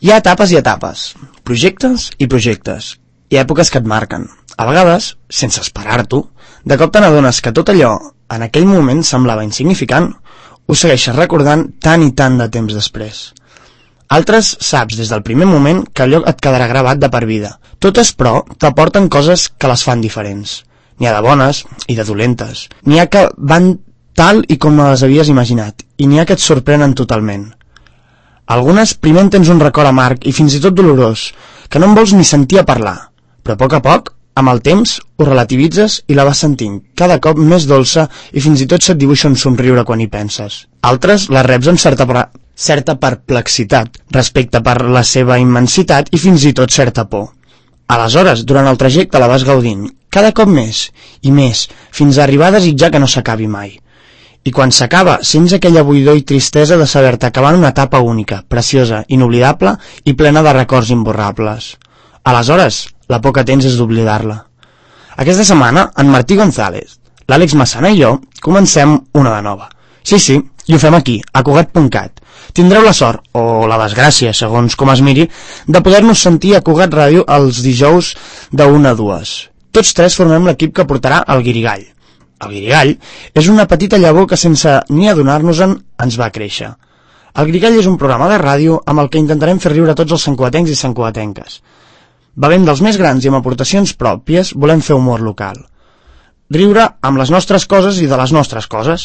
Hi ha etapes i etapes, projectes i projectes, i èpoques que et marquen. A vegades, sense esperar-t'ho, de cop te n'adones que tot allò, en aquell moment semblava insignificant, ho segueixes recordant tant i tant de temps després. Altres saps des del primer moment que allò et quedarà gravat de per vida. Totes, però, t'aporten coses que les fan diferents. N'hi ha de bones i de dolentes. N'hi ha que van tal i com les havies imaginat, i n'hi ha que et sorprenen totalment. Algunes primer en tens un record amarg i fins i tot dolorós, que no en vols ni sentir a parlar, però a poc, amb el temps, ho relativitzes i la vas sentint cada cop més dolça i fins i tot se't dibuixa un somriure quan hi penses. Altres les reps amb certa perplexitat respecte per la seva immensitat i fins i tot certa por. Aleshores, durant el trajecte la vas gaudint, cada cop més i més, fins a arribar a desitjar que no s'acabi mai. I quan s'acaba, sents aquella buidor i tristesa de saber-te acabant una etapa única, preciosa, inoblidable i plena de records imborrables. Aleshores, la por que tens és d'oblidar-la. Aquesta setmana, en Martí González, l'Àlex Massana i jo comencem una de nova. Sí, i ho fem aquí, a Cugat.cat. Tindreu la sort, o la desgràcia, segons com es miri, de poder-nos sentir a Cugat Ràdio els dijous de 1 a 2. Tots tres formem l'equip que portarà el Guirigall. El Guirigall és una petita llavor que sense ni adonar-nos-en ens va créixer. El Guirigall és un programa de ràdio amb el que intentarem fer riure tots els santcugatencs i santcugatenques. Bevent dels més grans i amb aportacions pròpies, volem fer humor local. Riure amb les nostres coses i de les nostres coses.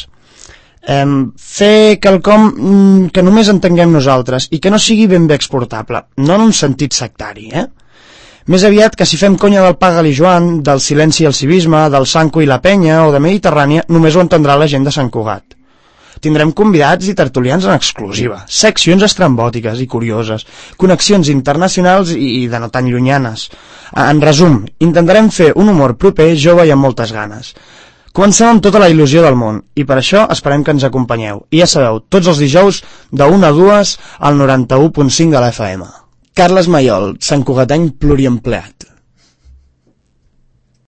Fer quelcom que només entenguem nosaltres i que no sigui ben bé exportable, no en un sentit sectari, Més aviat que si fem conya del Paga-li Joan, del Silenci i el Civisme, del Sanco i la Penya o de Mediterrània, només ho entendrà la gent de Sant Cugat. Tindrem convidats i tertulians en exclusiva, seccions estrambòtiques i curioses, connexions internacionals i de no tan llunyanes. En resum, intentarem fer un humor proper, jove i amb moltes ganes. Comencem amb tota la il·lusió del món, i per això esperem que ens acompanyeu. I ja sabeu, tots els dijous de 1 a 2 al 91.5 de la FM. Carles Maiol, santcugatenc pluriempleat.